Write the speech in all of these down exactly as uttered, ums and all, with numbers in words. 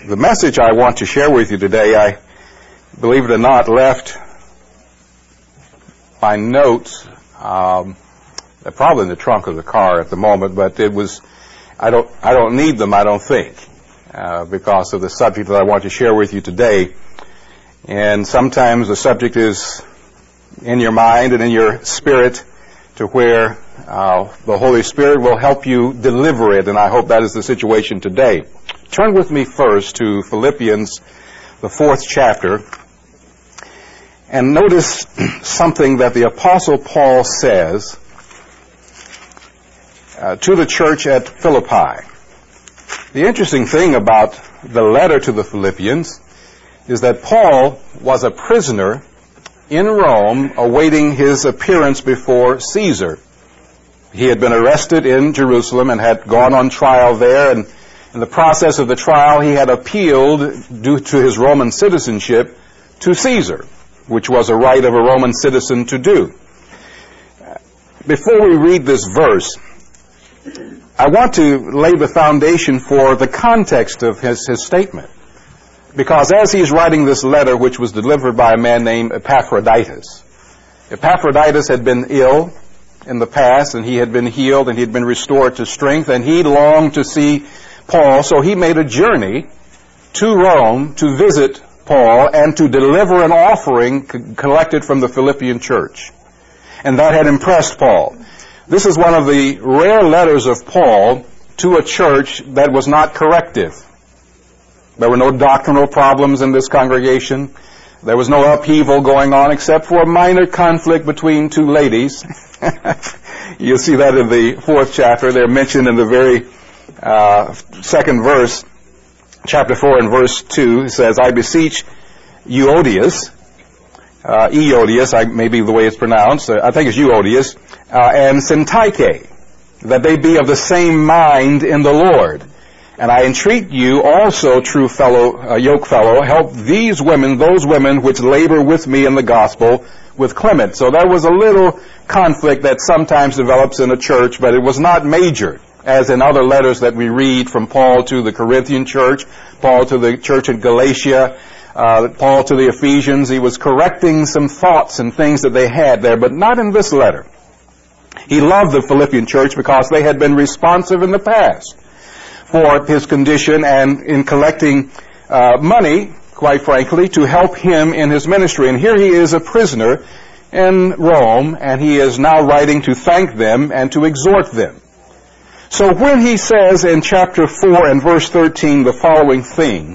the message I want to share with you today, I, believe it or not, left my notes, um, they're probably in the trunk of the car at the moment, but it was, I don't, I don't need them, I don't think, uh, because of the subject that I want to share with you today. And sometimes the subject is in your mind and in your spirit to where uh, the Holy Spirit will help you deliver it, and I hope that is the situation today. Turn with me first to Philippians, the fourth chapter, and notice something that the Apostle Paul says uh, to the church at Philippi. The interesting thing about the letter to the Philippians is that Paul was a prisoner in Rome awaiting his appearance before Caesar. He had been arrested in Jerusalem and had gone on trial there, and in the process of the trial he had appealed due to his Roman citizenship to Caesar, which was a right of a Roman citizen to do. Before we read this verse, I want to lay the foundation for the context of his, his statement. Because as he's writing this letter, which was delivered by a man named Epaphroditus, Epaphroditus had been ill in the past, and he had been healed, and he had been restored to strength, and he longed to see Paul, so he made a journey to Rome to visit Paul and to deliver an offering co- collected from the Philippian church. And that had impressed Paul. This is one of the rare letters of Paul to a church that was not corrective. There were no doctrinal problems in this congregation. There was no upheaval going on except for a minor conflict between two ladies. You'll see that in the fourth chapter. They're mentioned in the very uh, second verse, chapter four and verse two. It says, I beseech Euodias, uh, Eodius, I, maybe the way it's pronounced, uh, I think it's Euodias, uh, and Syntyche, that they be of the same mind in the Lord. And I entreat you also, true fellow, uh, yoke fellow, help these women, those women which labor with me in the gospel, with Clement. So there was a little conflict that sometimes develops in a church, but it was not major, as in other letters that we read from Paul to the Corinthian church, Paul to the church in Galatia, uh, Paul to the Ephesians. He was correcting some thoughts and things that they had there, but not in this letter. He loved the Philippian church because they had been responsive in the past for his condition and in collecting uh, money, quite frankly, to help him in his ministry. And here he is a prisoner in Rome, and he is now writing to thank them and to exhort them. So when he says in chapter four and verse thirteen the following thing,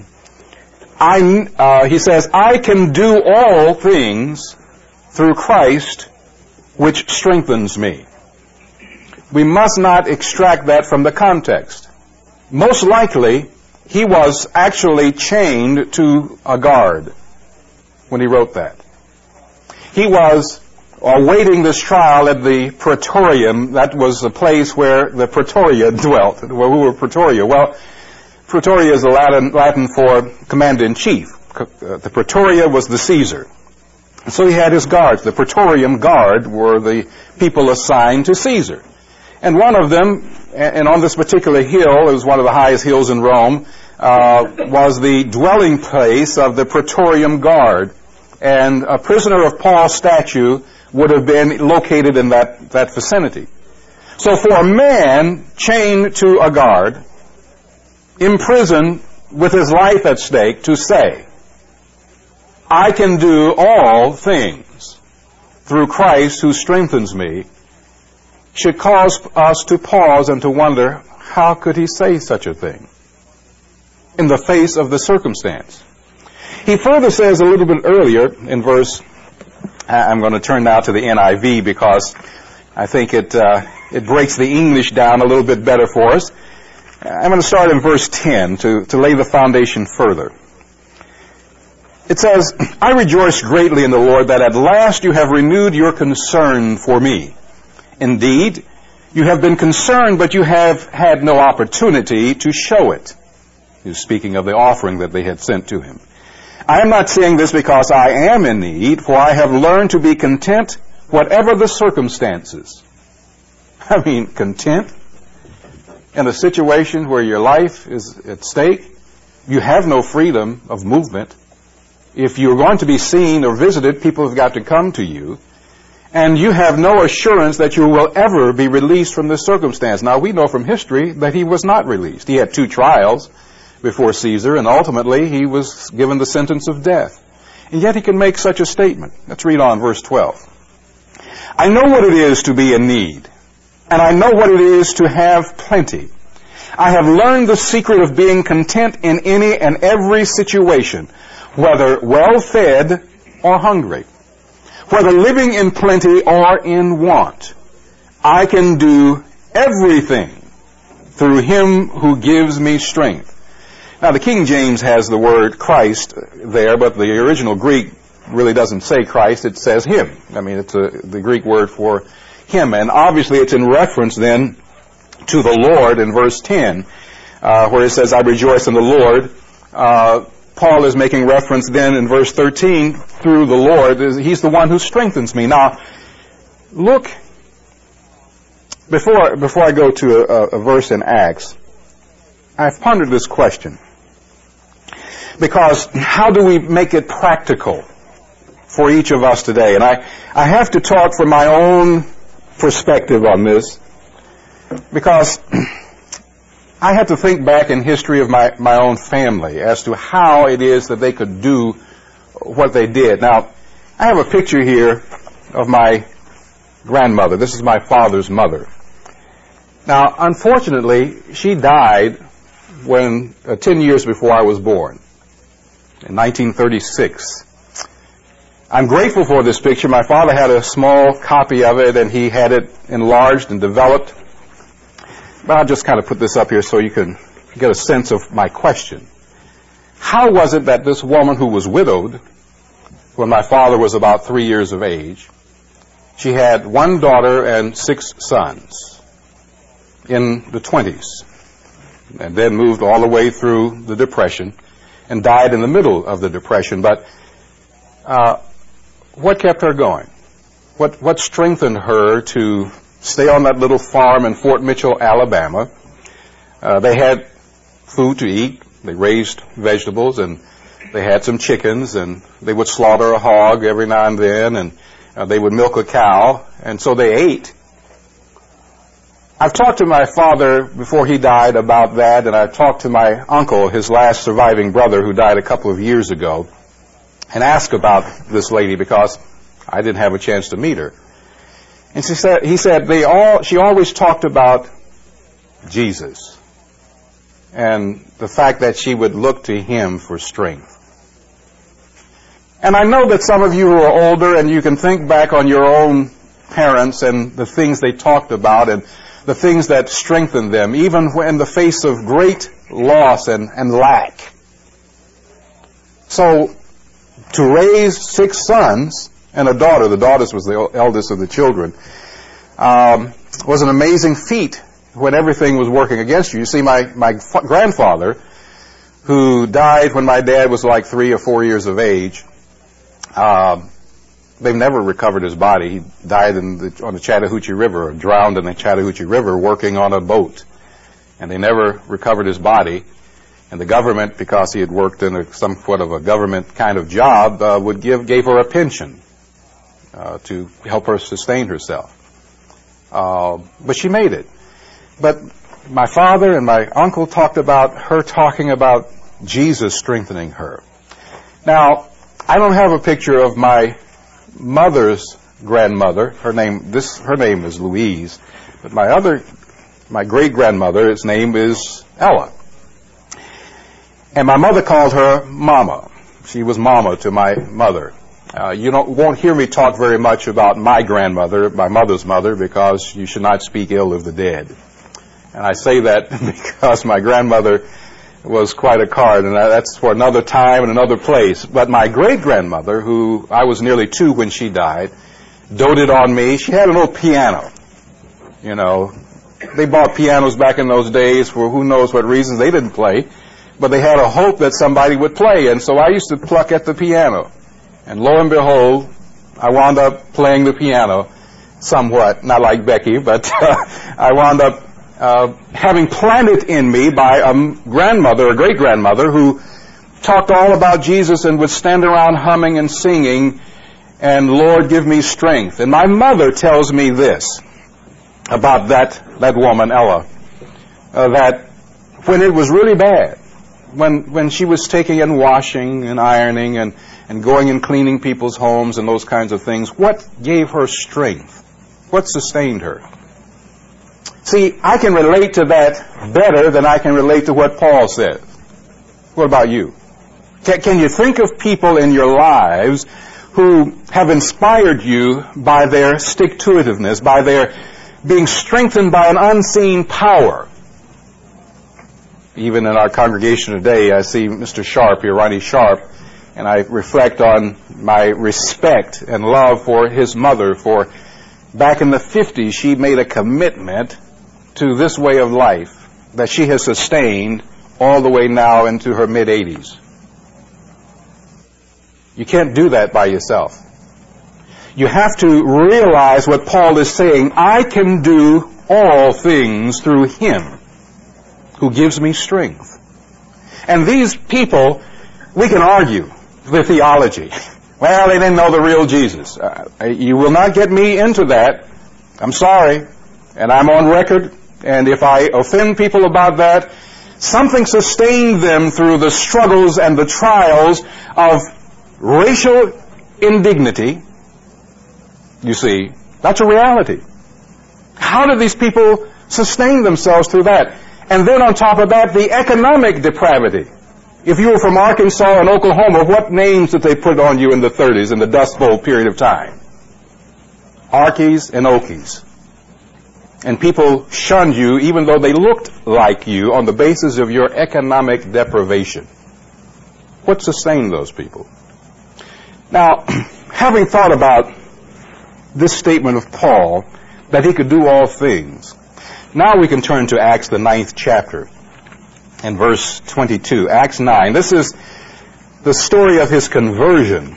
I, uh, he says, I can do all things through Christ which strengthens me. We must not extract that from the context. Most likely, he was actually chained to a guard when he wrote that. He was awaiting this trial at the Praetorium. That was the place where the Praetoria dwelt. Well, who were Praetoria? Well, Praetoria is the Latin, Latin for commander-in-chief. The Praetoria was the Caesar. So he had his guards. The Praetorium Guard were the people assigned to Caesar. And one of them, and on this particular hill, it was one of the highest hills in Rome, uh, was the dwelling place of the Praetorium Guard. And a prisoner of Paul's statue would have been located in that, that vicinity. So for a man chained to a guard, imprisoned with his life at stake, to say, I can do all things through Christ who strengthens me, should cause us to pause and to wonder, how could he say such a thing in the face of the circumstance? He further says a little bit earlier in verse, I'm going to turn now to the N I V because I think it uh, it breaks the English down a little bit better for us. I'm going to start in verse ten to, to lay the foundation further. It says, I rejoice greatly in the Lord that at last you have renewed your concern for me. Indeed, you have been concerned, but you have had no opportunity to show it. He's speaking of the offering that they had sent to him. I am not saying this because I am in need, for I have learned to be content whatever the circumstances. I mean, content in a situation where your life is at stake, you have no freedom of movement. If you're going to be seen or visited, people have got to come to you. And you have no assurance that you will ever be released from this circumstance. Now, we know from history that he was not released. He had two trials before Caesar, and ultimately he was given the sentence of death. And yet he can make such a statement. Let's read on verse twelve. I know what it is to be in need, and I know what it is to have plenty. I have learned the secret of being content in any and every situation, whether well-fed or hungry, whether living in plenty or in want. I can do everything through him who gives me strength. Now, the King James has the word Christ there, but the original Greek really doesn't say Christ. It says him. I mean, it's a, the Greek word for him. And obviously it's in reference then to the Lord in verse ten, uh, where it says, I rejoice in the Lord. Uh, Paul is making reference then in verse thirteen, through the Lord. He's the one who strengthens me. Now, look, before, before I go to a, a verse in Acts, I've pondered this question. Because how do we make it practical for each of us today? And I, I have to talk from my own perspective on this, because I had to think back in history of my, my own family as to how it is that they could do what they did. Now, I have a picture here of my grandmother. This is my father's mother. Now, unfortunately, she died when uh, ten years before I was born, in nineteen thirty-six. I'm grateful for this picture. My father had a small copy of it, and he had it enlarged and developed. But I'll just kind of put this up here so you can get a sense of my question. How was it that this woman who was widowed when my father was about three years of age, she had one daughter and six sons in the twenties, and then moved all the way through the Depression and died in the middle of the Depression. But uh, what kept her going? What, what strengthened her to stay on that little farm in Fort Mitchell, Alabama? Uh, they had food to eat. They raised vegetables, and they had some chickens, and they would slaughter a hog every now and then, and uh, they would milk a cow, and so they ate. I've talked to my father before he died about that, and I've talked to my uncle, his last surviving brother, who died a couple of years ago, and asked about this lady because I didn't have a chance to meet her. And she said, he said, they all, she always talked about Jesus and the fact that she would look to him for strength. And I know that some of you who are older, and you can think back on your own parents and the things they talked about and the things that strengthened them, even in the face of great loss and, and lack. So, to raise six sons and a daughter, the daughter was the eldest of the children, um, was an amazing feat when everything was working against you. You see, my, my f- grandfather, who died when my dad was like three or four years of age, um, they've never recovered his body. He died in the, on the Chattahoochee River, or drowned in the Chattahoochee River working on a boat. And they never recovered his body. And the government, because he had worked in a, some sort of a government kind of job, uh, would give gave her a pension uh, to help her sustain herself. Uh, but she made it. But my father and my uncle talked about her talking about Jesus strengthening her. Now, I don't have a picture of my mother's grandmother. Her name, this, her name is Louise. But my other, my great-grandmother, his name is Ella. And my mother called her Mama. She was Mama to my mother. Uh, you don't, won't hear me talk very much about my grandmother, my mother's mother, because you should not speak ill of the dead. And I say that because my grandmother was quite a card, and that's for another time and another place. But my great-grandmother, who I was nearly two when she died, doted on me. She had an old piano. You know, they bought pianos back in those days for who knows what reasons. They didn't play, but they had a hope that somebody would play. And so I used to pluck at the piano. And lo and behold, I wound up playing the piano somewhat, not like Becky, but uh, I wound up uh, having planted in me by a grandmother, a great-grandmother, who talked all about Jesus and would stand around humming and singing, and Lord, give me strength. And my mother tells me this about that, that woman, Ella, uh, that when it was really bad, when when she was taking and washing and ironing and, and going and cleaning people's homes and those kinds of things, what gave her strength? What sustained her? See, I can relate to that better than I can relate to what Paul said. What about you? Can, can you think of people in your lives who have inspired you by their stick-to-itiveness, by their being strengthened by an unseen power? Even in our congregation today, I see Mister Sharp here, Ronnie Sharp, and I reflect on my respect and love for his mother. For back in the fifties, she made a commitment to this way of life that she has sustained all the way now into her mid-eighties. You can't do that by yourself. You have to realize what Paul is saying. I can do all things through him who gives me strength. And these people, we can argue the theology. Well, they didn't know the real Jesus. Uh, you will not get me into that. I'm sorry. And I'm on record. And if I offend people about that, something sustained them through the struggles and the trials of racial indignity. You see, that's a reality. How did these people sustain themselves through that? And then on top of that, the economic depravity. If you were from Arkansas and Oklahoma, what names did they put on you in the thirties, in the Dust Bowl period of time? Arkies and Okies. And people shunned you even though they looked like you on the basis of your economic deprivation. What sustained those people? Now, having thought about this statement of Paul, that he could do all things, now we can turn to Acts, the ninth chapter, and verse twenty-two. Acts nine. This is the story of his conversion.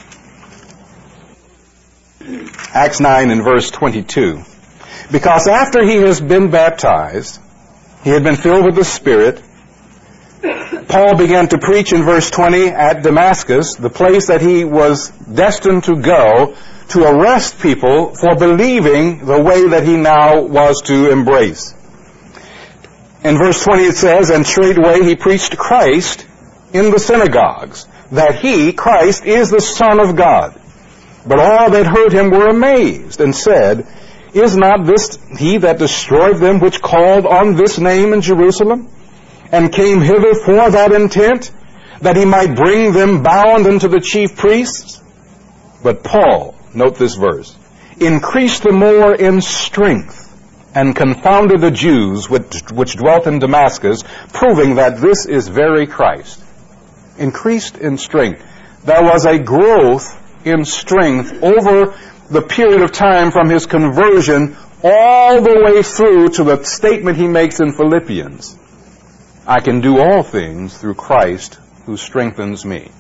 Acts nine and verse twenty-two. Because after he has been baptized, he had been filled with the Spirit, Paul began to preach in verse twenty at Damascus, the place that he was destined to go to arrest people for believing the way that he now was to embrace. In verse twenty it says, and straightway he preached Christ in the synagogues, that he, Christ, is the Son of God. But all that heard him were amazed, and said, is not this he that destroyed them which called on this name in Jerusalem, and came hither for that intent, that he might bring them bound unto the chief priests? But Paul, note this verse, increased the more in strength, and confounded the Jews which, which dwelt in Damascus, proving that this is very Christ. Increased in strength. There was a growth in strength over the period of time from his conversion all the way through to the statement he makes in Philippians. I can do all things through Christ who strengthens me.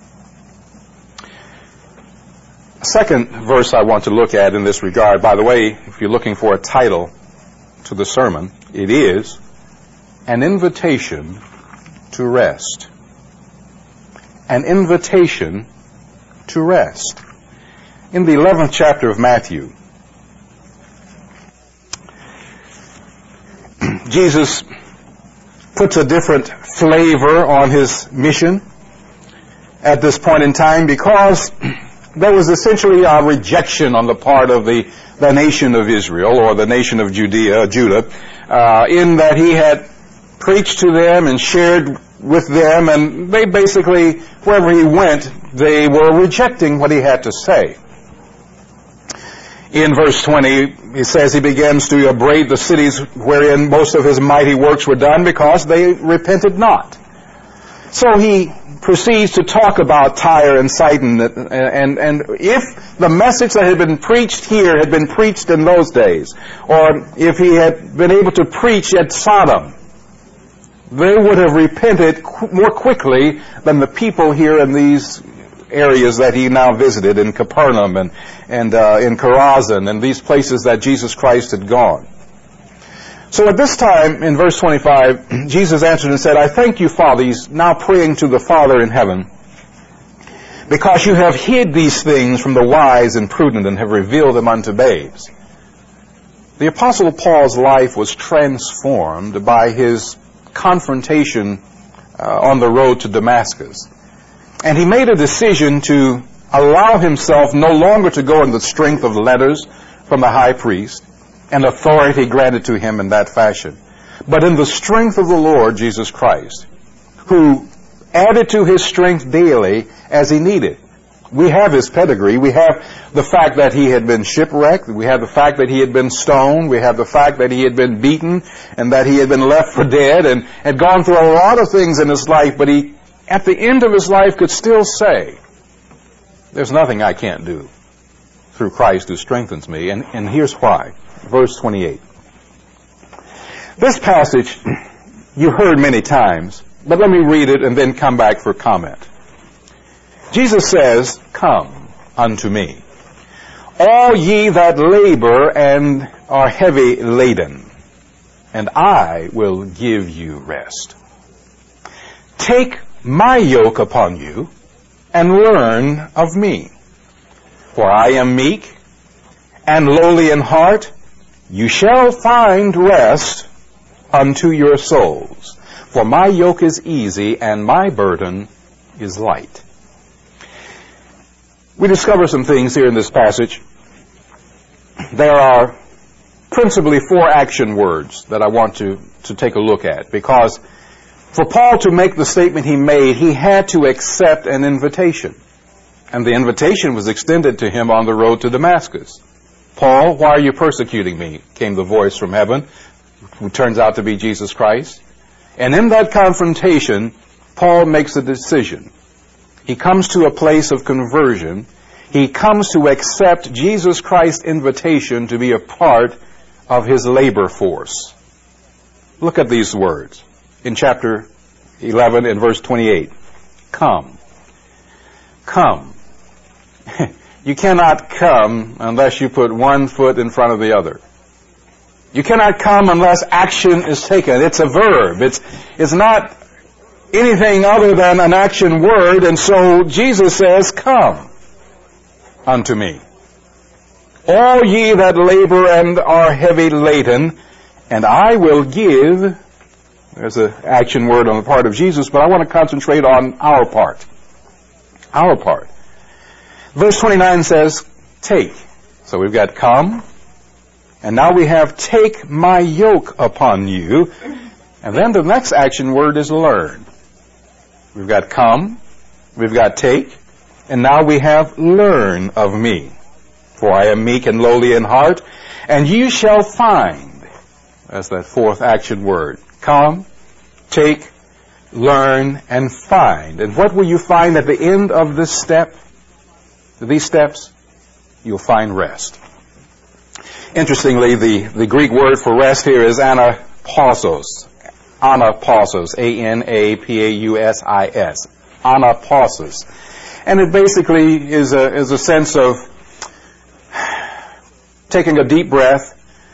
Second verse I want to look at in this regard, by the way, if you're looking for a title to the sermon, it is An Invitation to Rest. An Invitation to Rest. In the eleventh chapter of Matthew, Jesus puts a different flavor on his mission at this point in time because there was essentially a rejection on the part of the, the nation of Israel, or the nation of Judea, Judah, uh, in that he had preached to them and shared with them, and they basically, wherever he went, they were rejecting what he had to say. In verse twenty, he says he begins to upbraid the cities wherein most of his mighty works were done because they repented not. So he proceeds to talk about Tyre and Sidon, and, and, and if the message that had been preached here had been preached in those days, or if he had been able to preach at Sodom, they would have repented qu- more quickly than the people here in these areas that he now visited, in Capernaum and, and uh, in Chorazin, and these places that Jesus Christ had gone. So at this time, in verse twenty-five, Jesus answered and said, I thank you, Father. He's now praying to the Father in heaven, because you have hid these things from the wise and prudent and have revealed them unto babes. The Apostle Paul's life was transformed by his confrontation uh, on the road to Damascus. And he made a decision to allow himself no longer to go in the strength of letters from the high priest and authority granted to him in that fashion, but in the strength of the Lord Jesus Christ, who added to his strength daily as he needed. We have his pedigree. We have the fact that he had been shipwrecked. We have the fact that he had been stoned. We have the fact that he had been beaten and that he had been left for dead and had gone through a lot of things in his life, but he, at the end of his life, could still say, there's nothing I can't do through Christ who strengthens me. And, and here's why. Verse twenty-eight. This passage you heard many times, but let me read it and then come back for comment. Jesus says, come unto me, all ye that labor and are heavy laden, and I will give you rest. Take my yoke upon you and learn of me, for I am meek and lowly in heart. You shall find rest unto your souls. For my yoke is easy and my burden is light. We discover some things here in this passage. There are principally four action words that I want to, to take a look at, because for Paul to make the statement he made, he had to accept an invitation. And the invitation was extended to him on the road to Damascus. Paul, why are you persecuting me? Came the voice from heaven, who turns out to be Jesus Christ. And in that confrontation, Paul makes a decision. He comes to a place of conversion. He comes to accept Jesus Christ's invitation to be a part of his labor force. Look at these words in chapter eleven and verse twenty-eight. Come. Come. You cannot come unless you put one foot in front of the other. You cannot come unless action is taken. It's a verb. It's, it's not anything other than an action word. And so Jesus says, come unto me, all ye that labor and are heavy laden, and I will give. There's an action word on the part of Jesus, but I want to concentrate on our part. Our part. Verse twenty-nine says, take. So we've got come, and now we have take my yoke upon you, and then the next action word is learn. We've got come, we've got take, and now we have learn of me. For I am meek and lowly in heart, and you shall find. That's that fourth action word. Come, take, learn, and find. And what will you find at the end of this step? These steps? You'll find rest. Interestingly, the, the Greek word for rest here is anapausos. Anapausos. A N A P A U S I S. Anapausos. And it basically is a, is a sense of taking a deep breath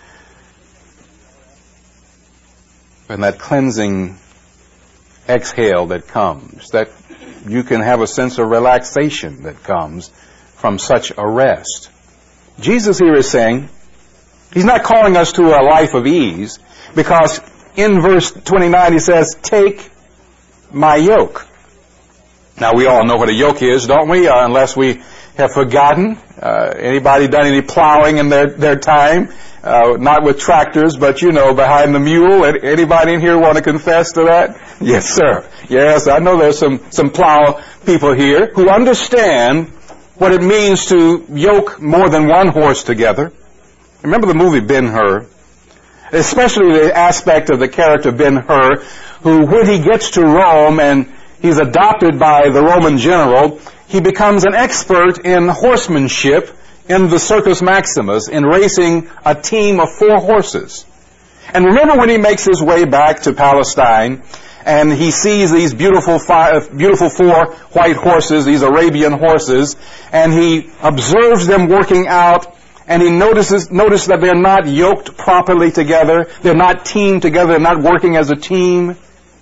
and that cleansing exhale that comes, that you can have a sense of relaxation that comes from such a rest. Jesus here is saying, he's not calling us to a life of ease, because in verse twenty-nine he says, take my yoke. Now we all know what a yoke is, don't we? Uh, unless we have forgotten. Uh, anybody done any plowing in their, their time? Uh, not with tractors, but you know, behind the mule. Anybody in here want to confess to that? Yes, sir. Yes, I know there's some, some plow people here who understand what it means to yoke more than one horse together. Remember the movie Ben-Hur? Especially the aspect of the character Ben-Hur, who when he gets to Rome and he's adopted by the Roman general, he becomes an expert in horsemanship in the Circus Maximus, in racing a team of four horses. And remember when he makes his way back to Palestine, and he sees these beautiful five, beautiful four white horses, these Arabian horses, and he observes them working out and he notices notice that they're not yoked properly together, they're not teamed together, they're not working as a team.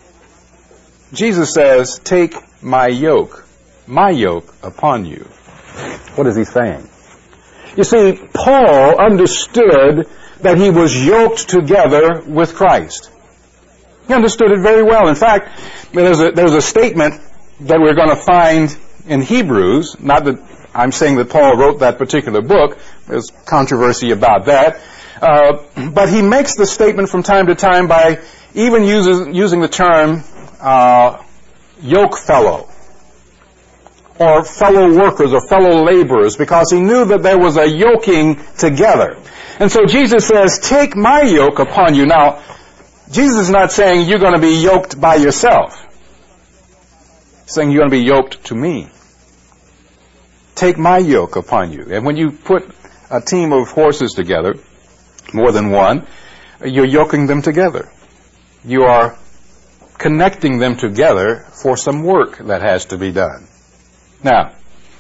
Jesus says, take my yoke, my yoke upon you. What is he saying? You see, Paul understood that he was yoked together with Christ. He understood it very well. In fact, there's a, there's a statement that we're going to find in Hebrews, not that I'm saying that Paul wrote that particular book, there's controversy about that, uh, but he makes the statement from time to time by even uses, using the term uh, yoke fellow, or fellow workers, or fellow laborers, because he knew that there was a yoking together. And so Jesus says, take my yoke upon you. Now, Jesus is not saying you're going to be yoked by yourself. He's saying you're going to be yoked to me. Take my yoke upon you. And when you put a team of horses together, more than one, you're yoking them together. You are connecting them together for some work that has to be done. Now,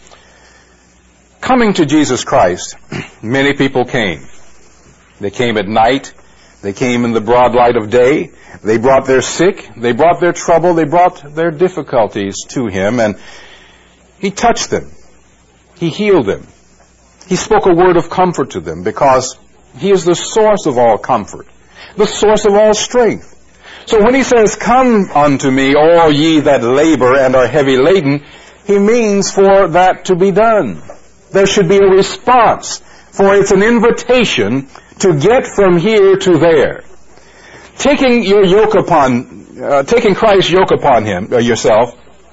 coming to Jesus Christ, many people came. They came at night. They came in the broad light of day. They brought their sick. They brought their trouble. They brought their difficulties to him, and he touched them. He healed them. He spoke a word of comfort to them because he is the source of all comfort, the source of all strength. So when he says, come unto me, all ye that labor and are heavy laden, he means for that to be done. There should be a response, for it's an invitation to get from here to there. Taking your yoke upon, uh, taking Christ's yoke upon him, uh, yourself,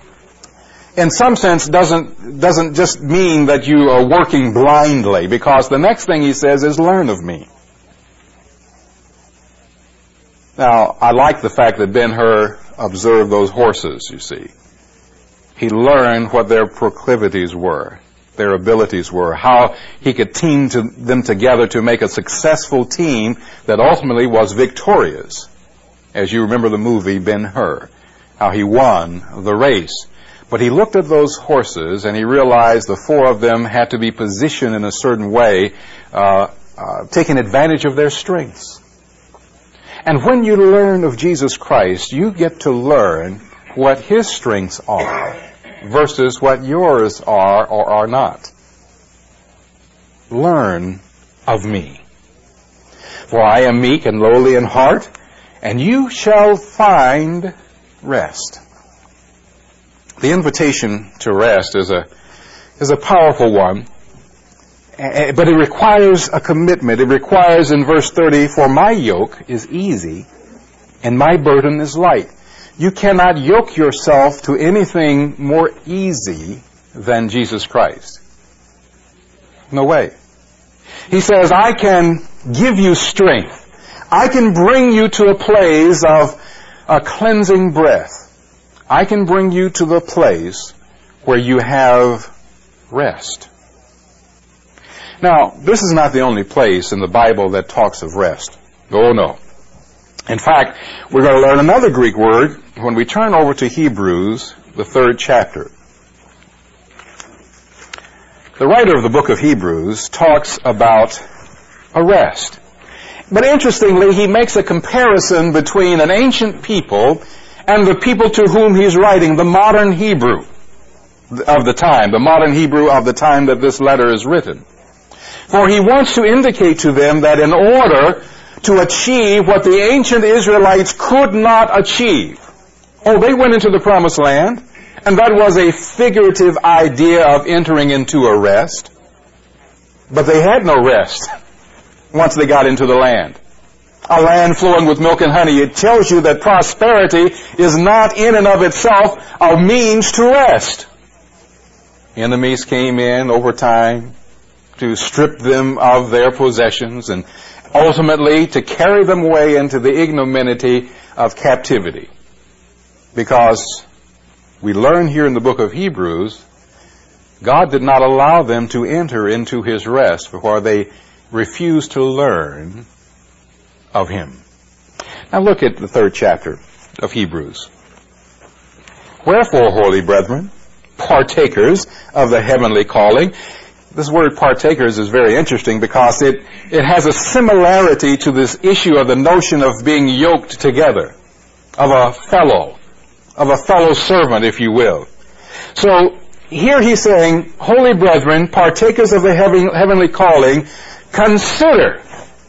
in some sense doesn't, doesn't just mean that you are working blindly, because the next thing he says is, learn of me. Now, I like the fact that Ben-Hur observed those horses, you see. He learned what their proclivities were, their abilities were, how he could team to them together to make a successful team that ultimately was victorious. As you remember the movie Ben-Hur, how he won the race. But he looked at those horses and he realized the four of them had to be positioned in a certain way, uh, uh, taking advantage of their strengths. And when you learn of Jesus Christ, you get to learn what his strengths are versus what yours are or are not. Learn of me. For I am meek and lowly in heart, and you shall find rest. The invitation to rest is a is a powerful one, but it requires a commitment. It requires, in verse thirty, for my yoke is easy and my burden is light. You cannot yoke yourself to anything more easy than Jesus Christ. No way. He says, I can give you strength. I can bring you to a place of a cleansing breath. I can bring you to the place where you have rest. Now, this is not the only place in the Bible that talks of rest. Oh, no. In fact, we're going to learn another Greek word when we turn over to Hebrews, the third chapter. The writer of the book of Hebrews talks about a rest. But interestingly, he makes a comparison between an ancient people and the people to whom he's writing, the modern Hebrew of the time, the modern Hebrew of the time that this letter is written. For he wants to indicate to them that in order to achieve what the ancient Israelites could not achieve, oh, they went into the promised land, and that was a figurative idea of entering into a rest, but they had no rest once they got into the land. A land flowing with milk and honey. It tells you that prosperity is not in and of itself a means to rest. Enemies came in over time to strip them of their possessions and ultimately to carry them away into the ignominy of captivity. Because we learn here in the book of Hebrews, God did not allow them to enter into his rest before they refused to learn of him. Now look at the third chapter of Hebrews. Wherefore, holy brethren, partakers of the heavenly calling, This word partakers is very interesting because it, it has a similarity to this issue of the notion of being yoked together, of a fellow, of a fellow servant, if you will. So here he's saying, holy brethren, partakers of the heaven, heavenly calling, consider.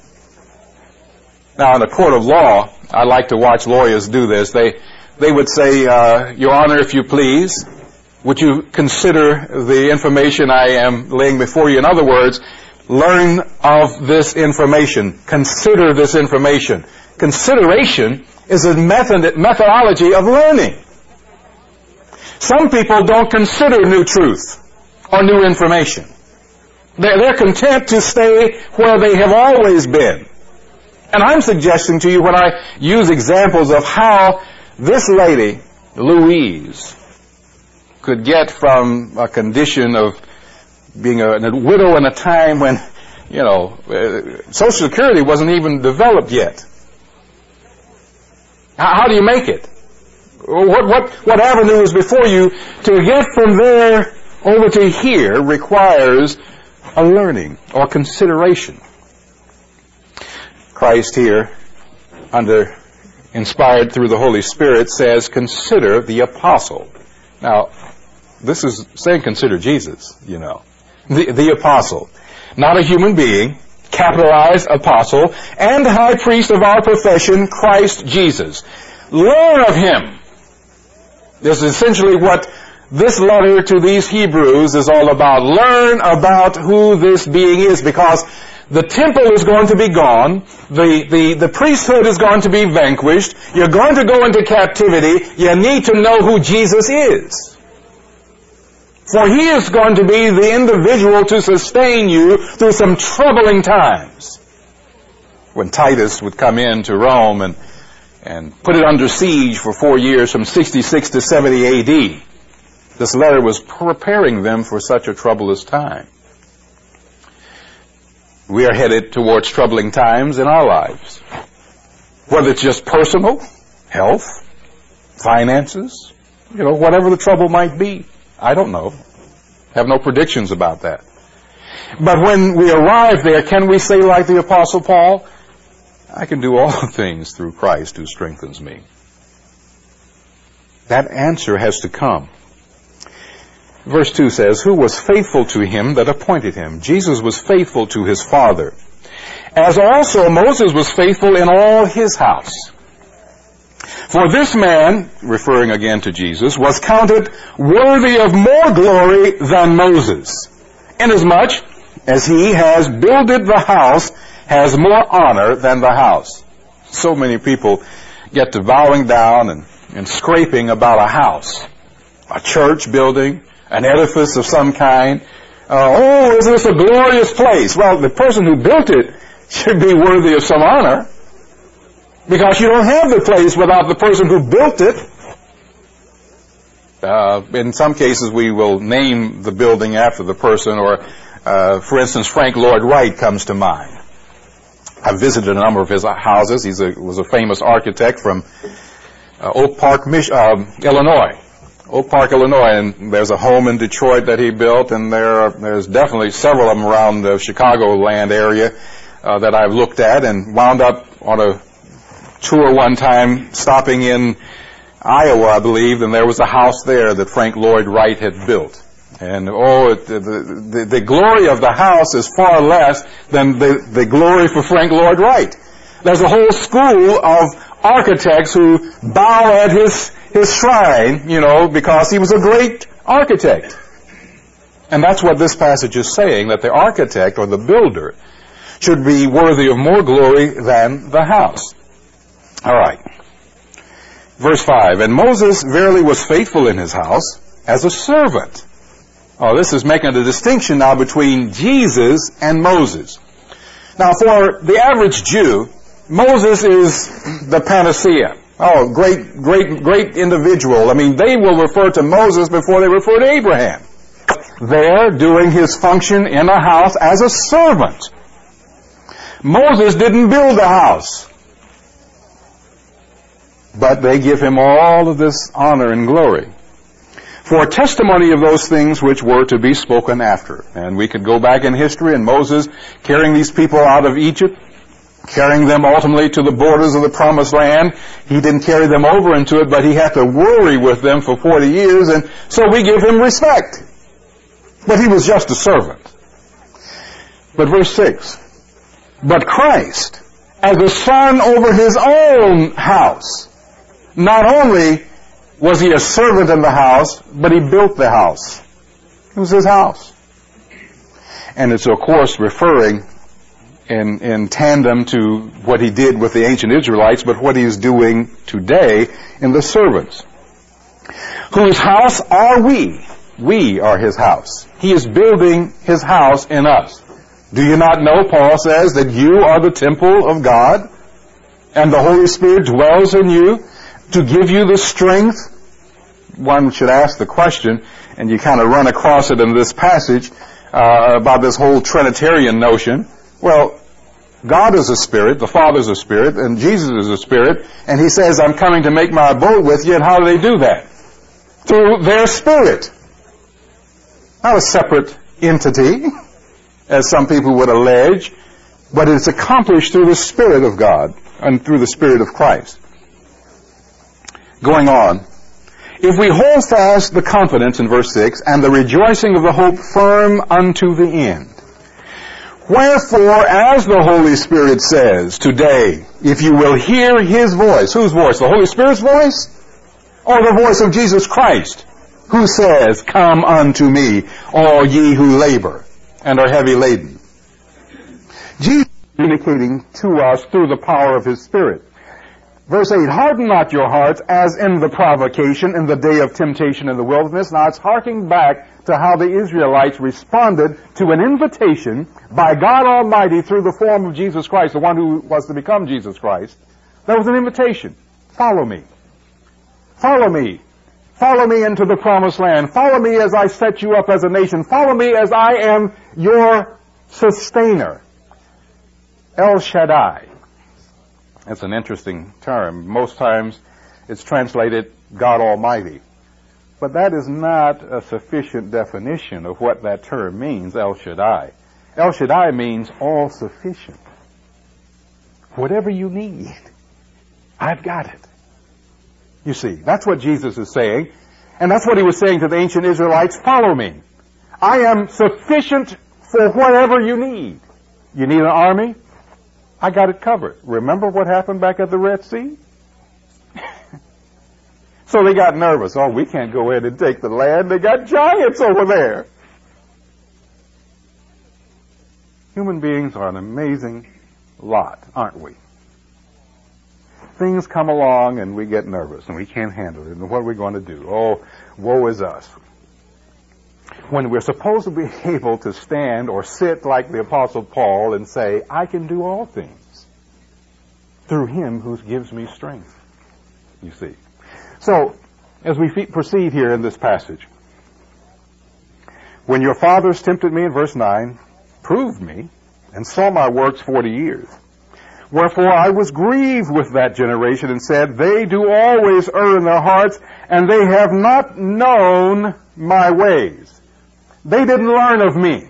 Now, in a court of law, I like to watch lawyers do this. They, they would say, uh, Your Honor, if you please, would you consider the information I am laying before you? In other words, learn of this information. Consider this information. Consideration is a method, methodology of learning. Some people don't consider new truth or new information. They're, they're content to stay where they have always been. And I'm suggesting to you, when I use examples of how this lady, Louise, could get from a condition of being a, a widow in a time when, you know, uh, Social Security wasn't even developed yet. How, how do you make it? What, what, what avenue is before you? To get from there over to here requires a learning or consideration. Christ here, under inspired through the Holy Spirit, says, consider the apostle. Now, this is saying consider Jesus, you know. The, the apostle. Not a human being, capitalized apostle, and high priest of our profession, Christ Jesus. Learn of him. This is essentially what this letter to these Hebrews is all about. Learn about who this being is, because the temple is going to be gone. The, the, the priesthood is going to be vanquished. You're going to go into captivity. You need to know who Jesus is. For he is going to be the individual to sustain you through some troubling times. When Titus would come into Rome and, and put it under siege for four years from sixty-six to seventy A D, this letter was preparing them for such a troublous time. We are headed towards troubling times in our lives. Whether it's just personal, health, finances, you know, whatever the trouble might be. I don't know. Have no predictions about that. But when we arrive there, can we say like the Apostle Paul, I can do all things through Christ who strengthens me? That answer has to come. Verse two says, who was faithful to him that appointed him? Jesus was faithful to his Father, as also Moses was faithful in all his house. For this man, referring again to Jesus, was counted worthy of more glory than Moses, inasmuch as he has builded the house, has more honor than the house. So many people get to bowing down and, and scraping about a house, a church building, an edifice of some kind. Uh, oh, is this a glorious place? Well, the person who built it should be worthy of some honor, because you don't have the place without the person who built it. Uh, in some cases, we will name the building after the person, or, uh, for instance, Frank Lloyd Wright comes to mind. I've visited a number of his houses. He was a famous architect from uh, Oak Park, Mich- uh, Illinois. Oak Park, Illinois, and there's a home in Detroit that he built, and there are, there's definitely several of them around the Chicagoland area uh, that I've looked at, and wound up on a tour one time stopping in Iowa, I believe, and there was a house there that Frank Lloyd Wright had built. And oh, it, the, the, the glory of the house is far less than the, the glory for Frank Lloyd Wright. There's a whole school of architects who bow at his his shrine, you know, because he was a great architect. And that's what this passage is saying, that the architect or the builder should be worthy of more glory than the house. All right. Verse five, and Moses verily was faithful in his house as a servant. Oh, this is making a distinction now between Jesus and Moses. Now, for the average Jew, Moses is the panacea. Oh, great, great, great individual. I mean, they will refer to Moses before they refer to Abraham. There, doing his function in a house as a servant. Moses didn't build a house, but they give him all of this honor and glory. for testimony of those things which were to be spoken after. And we could go back in history, and Moses carrying these people out of Egypt, carrying them ultimately to the borders of the promised land. He didn't carry them over into it, but he had to worry with them for forty years, and so we give him respect. But he was just a servant. But verse six, but Christ, as a son over his own house, not only was he a servant in the house, but he built the house. It was his house. And it's, of course, referring in, in tandem to what he did with the ancient Israelites, but what he's doing today in the servants. Whose house are we? We are his house. He is building his house in us. Do you not know, Paul says, that you are the temple of God, and the Holy Spirit dwells in you to give you the strength? One should ask the question, and you kind of run across it in this passage, uh, about this whole Trinitarian notion. Well, God is a spirit, the Father is a spirit, and Jesus is a spirit, and he says, I'm coming to make my abode with you, and how do they do that? Through their spirit. Not a separate entity, as some people would allege, but it's accomplished through the Spirit of God and through the Spirit of Christ. Going on, if we hold fast the confidence in verse six and the rejoicing of the hope firm unto the end. Wherefore, as the Holy Spirit says today, if you will hear his voice, whose voice? The Holy Spirit's voice? Or the voice of Jesus Christ, who says, come unto me, all ye who labor and are heavy laden. Jesus is communicating to us through the power of his Spirit. Verse eight, harden not your hearts as in the provocation in the day of temptation in the wilderness. Now it's harking back to how the Israelites responded to an invitation by God Almighty through the form of Jesus Christ, the one who was to become Jesus Christ. There was an invitation. Follow me. Follow me. Follow me into the promised land. Follow me as I set you up as a nation. Follow me as I am your sustainer. El Shaddai. That's an interesting term. Most times it's translated God Almighty. But that is not a sufficient definition of what that term means, El Shaddai. El Shaddai means all sufficient. Whatever you need, I've got it. You see, that's what Jesus is saying. And that's what he was saying to the ancient Israelites. Follow me. I am sufficient for whatever you need. You need an army? I got it covered. Remember what happened back at the Red Sea? So they got nervous. Oh, we can't go in and take the land. They got giants over there. Human beings are an amazing lot, aren't we? Things come along and we get nervous and we can't handle it. And what are we going to do? Oh, woe is us. When we're supposed to be able to stand or sit like the Apostle Paul and say, I can do all things through him who gives me strength. You see. So, as we proceed here in this passage, when your fathers tempted me in verse nine, proved me, and saw my works forty years. Wherefore I was grieved with that generation and said, they do always err in their hearts, and they have not known my ways. They didn't learn of me.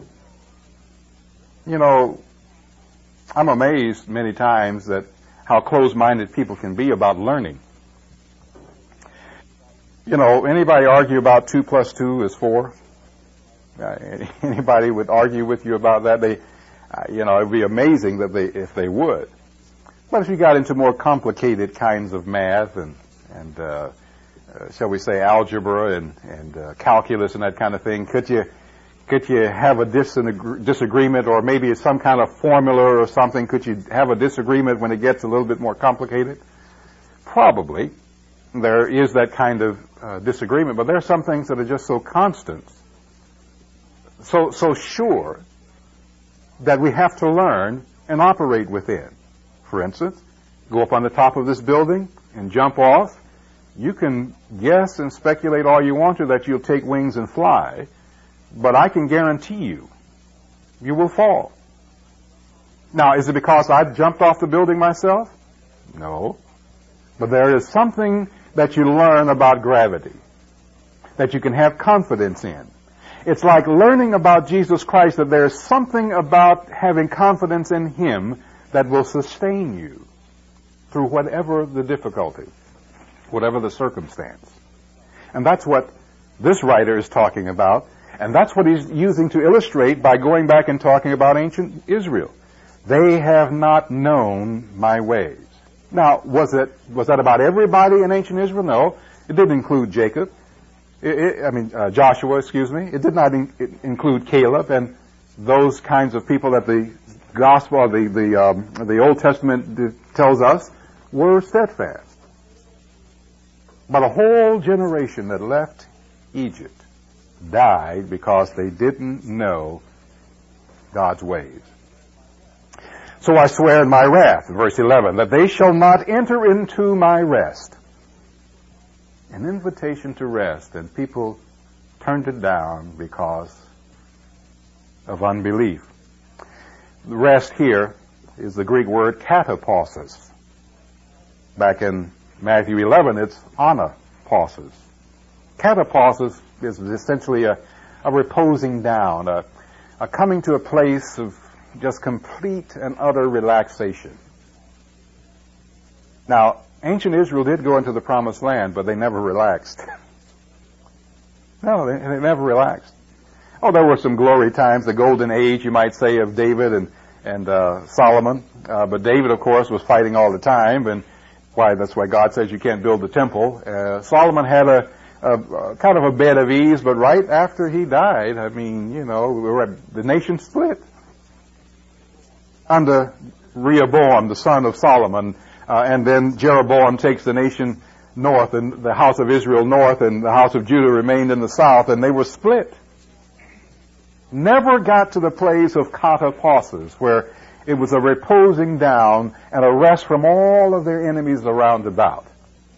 You know, I'm amazed many times that how close-minded people can be about learning. You know, anybody argue about two plus two is four? Uh, anybody would argue with you about that? They, uh, you know, it would be amazing that they, if they would. But if you got into more complicated kinds of math and, and uh, uh, shall we say, algebra and, and uh, calculus and that kind of thing, could you, could you have a disagreement, or maybe some kind of formula or something? Could you have a disagreement when it gets a little bit more complicated? Probably. There is that kind of uh, disagreement, but there are some things that are just so constant, so so sure, that we have to learn and operate within. For instance, go up on the top of this building and jump off. You can guess and speculate all you want to that you'll take wings and fly, but I can guarantee you, you will fall. Now, is it because I've jumped off the building myself? No. But there is something that you learn about gravity. that you can have confidence in. It's like learning about Jesus Christ, that there's something about having confidence in Him that will sustain you through whatever the difficulty, whatever the circumstance. And that's what this writer is talking about, and that's what he's using to illustrate by going back and talking about ancient Israel. They have not known my ways. Now, was it was that about everybody in ancient Israel? No. It didn't include Jacob. It, it, I mean, uh, Joshua, excuse me. It did not in, it include Caleb and those kinds of people that the gospel, the the um, the Old Testament tells us were steadfast. But a whole generation that left Egypt died because they didn't know God's ways. So I swear in my wrath, verse eleven, that they shall not enter into my rest. An invitation to rest, and people turned it down because of unbelief. The rest here is the Greek word katapausis. Back in Matthew eleven, it's anapausis. Katapausis is essentially a, a reposing down, a, a coming to a place of just complete and utter relaxation. Now, ancient Israel did go into the promised land, but they never relaxed. No, they, they never relaxed. Oh, there were some glory times, the golden age, you might say, of David and, and uh, Solomon. Uh, but David, of course, was fighting all the time, and why? That's why God says you can't build the temple. Uh, Solomon had a, a, a kind of a bed of ease, but right after he died, I mean, you know, we were at, the nation split under Rehoboam, the son of Solomon, uh, and then Jeroboam takes the nation north, and the house of Israel north, and the house of Judah remained in the south, and they were split. Never got to the place of katapausis, where it was a reposing down and a rest from all of their enemies around about.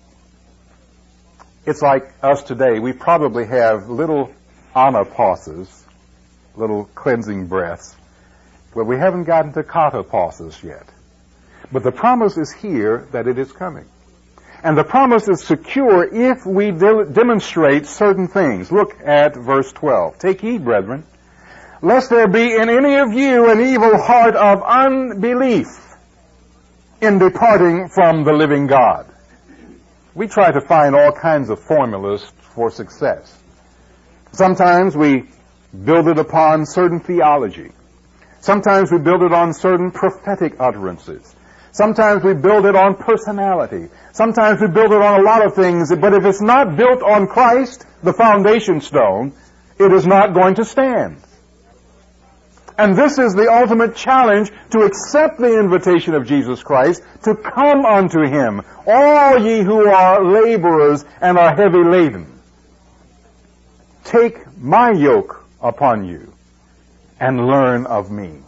It's like us today. We probably have little anapauses, little cleansing breaths, but we haven't gotten to katapausis yet. But the promise is here that it is coming. And the promise is secure if we de- demonstrate certain things. Look at verse twelve. Take heed, brethren, lest there be in any of you an evil heart of unbelief in departing from the living God. We try to find all kinds of formulas for success. Sometimes we build it upon certain theology. Sometimes we build it on certain prophetic utterances. Sometimes we build it on personality. Sometimes we build it on a lot of things, but if it's not built on Christ, the foundation stone, it is not going to stand. And this is the ultimate challenge, to accept the invitation of Jesus Christ, to come unto Him, all ye who are laborers and are heavy laden. Take my yoke upon you and learn of me.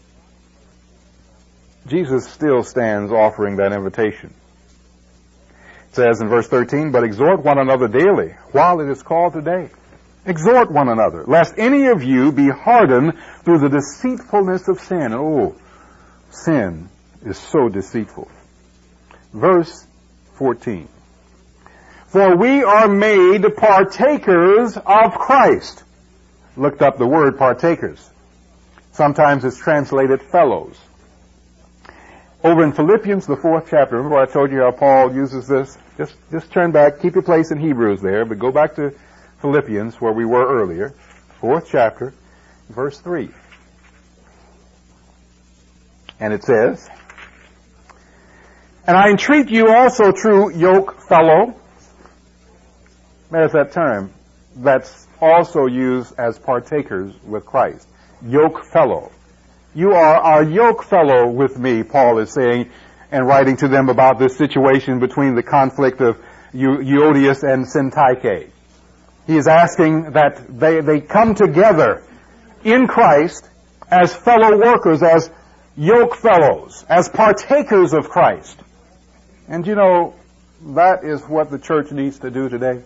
Jesus still stands offering that invitation. It says in verse thirteen, but exhort one another daily, while it is called today. Exhort one another, lest any of you be hardened through the deceitfulness of sin. Oh, sin is so deceitful. Verse fourteen. For we are made partakers of Christ. Looked up the word partakers. Sometimes it's translated fellows. Over in Philippians, the fourth chapter, remember I told you how Paul uses this? Just, just turn back, keep your place in Hebrews there, but go back to Philippians, where we were earlier, fourth chapter, verse three. And it says, and I entreat you also, true yoke fellow. There's that term that's also used as partakers with Christ. Yoke fellow. You are our yoke fellow with me, Paul is saying, and writing to them about this situation between the conflict of Euodias and Syntyche. He is asking that they, they come together in Christ as fellow workers, as yoke fellows, as partakers of Christ. And you know, that is what the church needs to do today.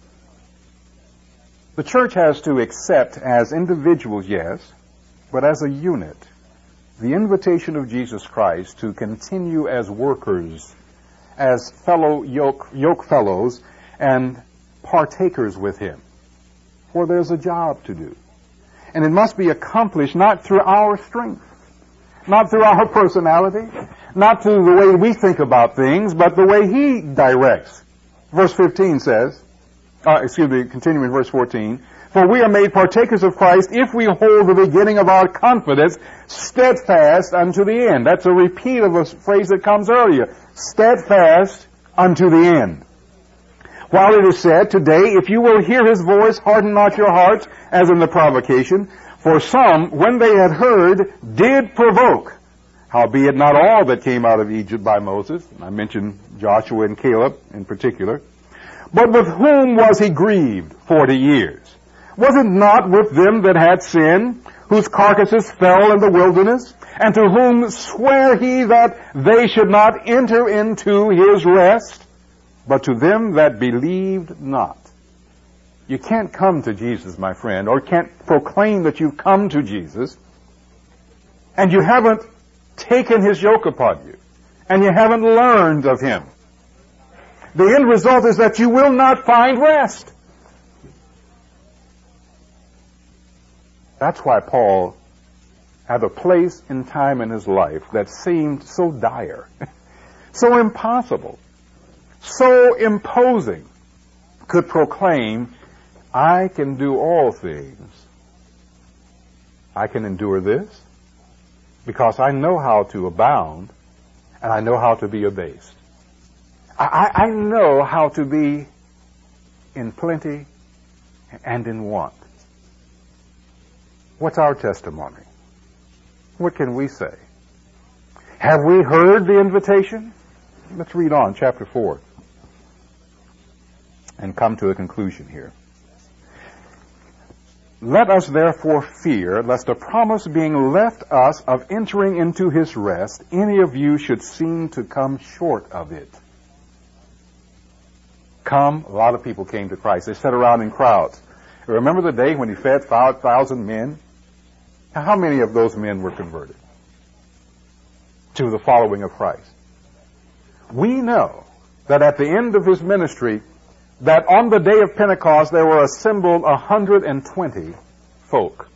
The church has to accept as individuals, yes, but as a unit, the invitation of Jesus Christ to continue as workers, as fellow yoke, yoke fellows, and partakers with Him. for there's a job to do. And it must be accomplished not through our strength, not through our personality, not through the way we think about things, but the way He directs. Verse fifteen says, uh, excuse me, continuing verse fourteen, for we are made partakers of Christ if we hold the beginning of our confidence steadfast unto the end. That's a repeat of a phrase that comes earlier. Steadfast unto the end. While it is said, today, if you will hear His voice, harden not your hearts, as in the provocation. For some, when they had heard, did provoke. Howbeit not all that came out of Egypt by Moses. I mentioned Joshua and Caleb in particular. But with whom was he grieved forty years? Was it not with them that had sinned, whose carcasses fell in the wilderness? And to whom sware he that they should not enter into his rest? But to them that believed not. You can't come to Jesus, my friend, or can't proclaim that you've come to Jesus, and you haven't taken His yoke upon you, and you haven't learned of Him. The end result is that you will not find rest. That's why Paul had a place and time in his life that seemed so dire, so impossible, so imposing, could proclaim, I can do all things. I can endure this because I know how to abound and I know how to be abased. I, I know how to be in plenty and in want. What's our testimony? What can we say? Have we heard the invitation? Let's read on, chapter four, and come to a conclusion here. Let us therefore fear, lest a promise being left us of entering into His rest, any of you should seem to come short of it. Come, a lot of people came to Christ. They sat around in crowds. Remember the day when He fed five thousand men? How many of those men were converted to the following of Christ? We know that at the end of His ministry, that on the day of Pentecost there were assembled one hundred twenty folk.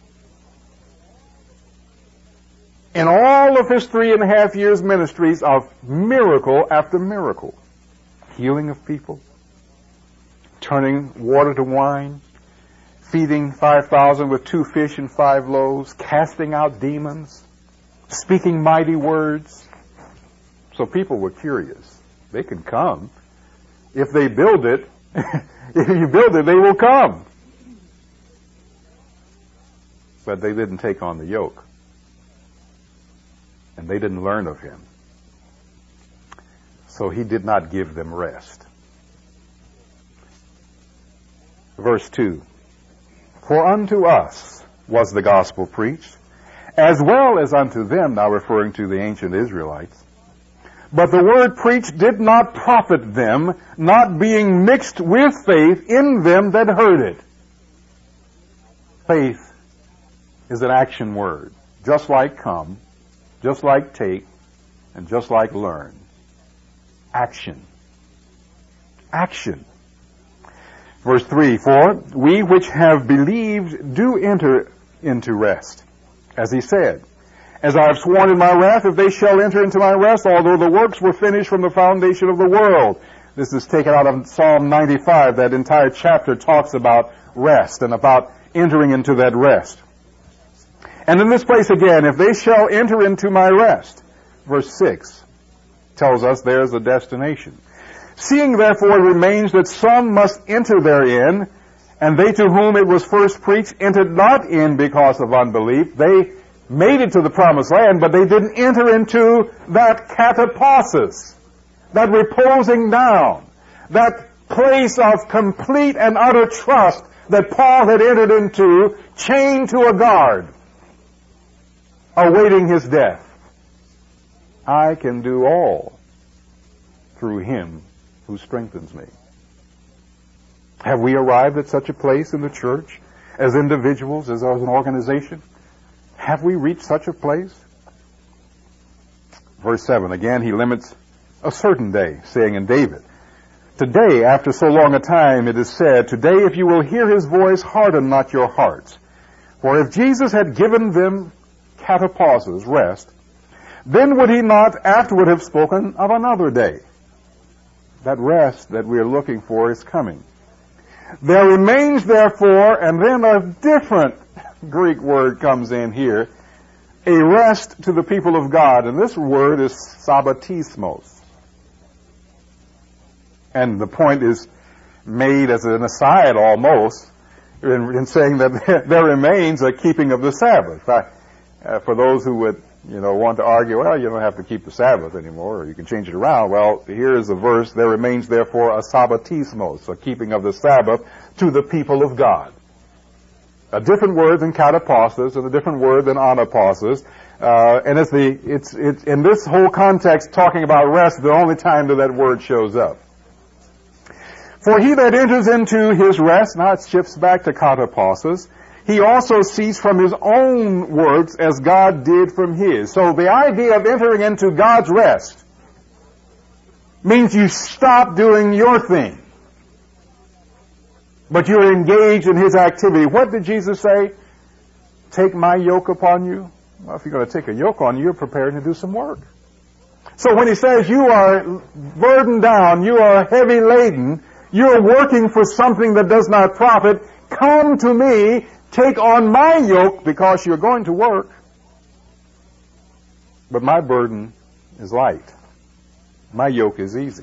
In all of His three and a half years ministries of miracle after miracle, healing of people, turning water to wine, feeding five thousand with two fish and five loaves, casting out demons, speaking mighty words. So people were curious. They can come. If they build it, if you build it, they will come. But they didn't take on the yoke. And they didn't learn of Him. So He did not give them rest. Verse two. For unto us was the gospel preached, as well as unto them, now referring to the ancient Israelites. But the word preached did not profit them, not being mixed with faith in them that heard it. Faith is an action word, just like come, just like take, and just like learn. Action. Action. Verse three, for we which have believed do enter into rest. As He said, as I have sworn in my wrath, if they shall enter into my rest, although the works were finished from the foundation of the world. This is taken out of Psalm ninety-five. That entire chapter talks about rest and about entering into that rest. And in this place again, if they shall enter into my rest, verse six tells us there's a destination. Seeing therefore it remains that some must enter therein, and they to whom it was first preached entered not in because of unbelief. They made it to the promised land, but they didn't enter into that katapausis, that reposing down, that place of complete and utter trust that Paul had entered into, chained to a guard, awaiting his death. I can do all through Him who strengthens me. Have we arrived at such a place in the church, as individuals, as an organization? Have we reached such a place? Verse seven, again he limits a certain day, saying in David, Today, after so long a time, it is said, today if you will hear his voice, harden not your hearts. For if Jesus had given them katapauses, rest, then would he not afterward have spoken of another day? That rest that we are looking for is coming. There remains therefore, and then a different Greek word comes in here, a rest to the people of God. And this word is sabbatismos. And the point is made as an aside almost in, in saying that there remains a keeping of the Sabbath. I, uh, for those who would, you know, want to argue, well, you don't have to keep the Sabbath anymore, or you can change it around. Well, here is a verse, there remains therefore a sabbatismos, a keeping of the Sabbath to the people of God. A different word than katapauses and a different word than anapauses. Uh, and it's the, it's, it's, in this whole context talking about rest, the only time that that word shows up. For he that enters into his rest, now it shifts back to katapauses, he also ceased from his own works as God did from his. So the idea of entering into God's rest means you stop doing your thing, but you're engaged in his activity. What did Jesus say? Take my yoke upon you. Well, if you're going to take a yoke on you, you're preparing to do some work. So when he says you are burdened down, you are heavy laden, you're working for something that does not profit, come to me, take on my yoke because you're going to work. But my burden is light. My yoke is easy.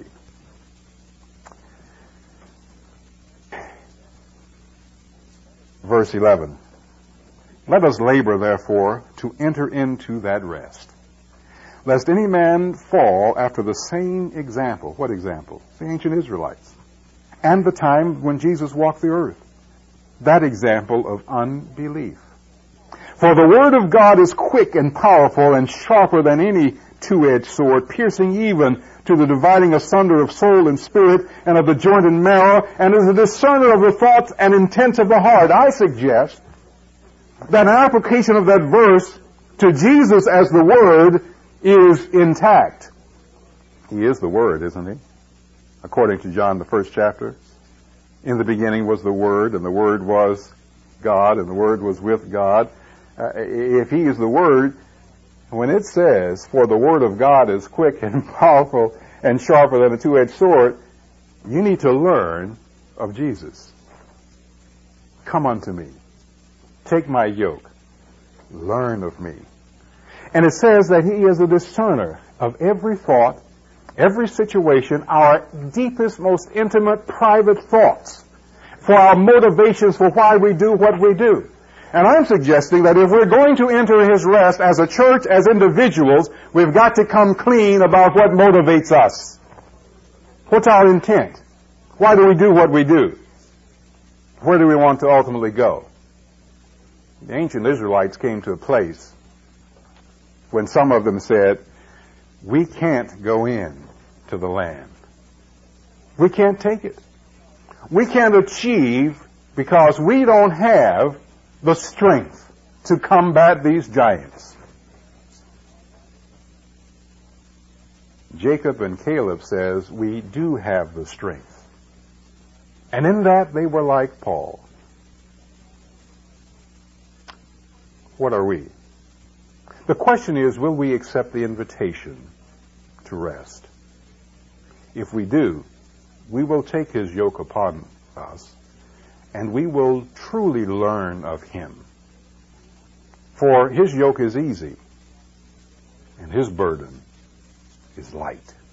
Verse eleven. Let us labor, therefore, to enter into that rest, lest any man fall after the same example. What example? The ancient Israelites. And the time when Jesus walked the earth. That example of unbelief. For the word of God is quick and powerful and sharper than any two-edged sword, piercing even to the dividing asunder of soul and spirit and of the joint and marrow, and is a discerner of the thoughts and intents of the heart. I suggest that an application of that verse to Jesus as the Word is intact. He is the Word, isn't he? According to John, the first chapter. In the beginning was the Word, and the Word was God, and the Word was with God. Uh, if he is the Word, when it says, for the Word of God is quick and powerful and sharper than a two-edged sword, you need to learn of Jesus. Come unto me. Take my yoke. Learn of me. And it says that he is a discerner of every thought, every situation, our deepest, most intimate, private thoughts, for our motivations for why we do what we do. And I'm suggesting that if we're going to enter his rest as a church, as individuals, we've got to come clean about what motivates us. What's our intent? Why do we do what we do? Where do we want to ultimately go? The ancient Israelites came to a place when some of them said, we can't go in to the land. We can't take it. We can't achieve because we don't have the strength to combat these giants. Jacob and Caleb says, we do have the strength. And in that they were like Paul. What are we? The question is, will we accept the invitation to rest? If we do, we will take his yoke upon us, and we will truly learn of him. For his yoke is easy, and his burden is light.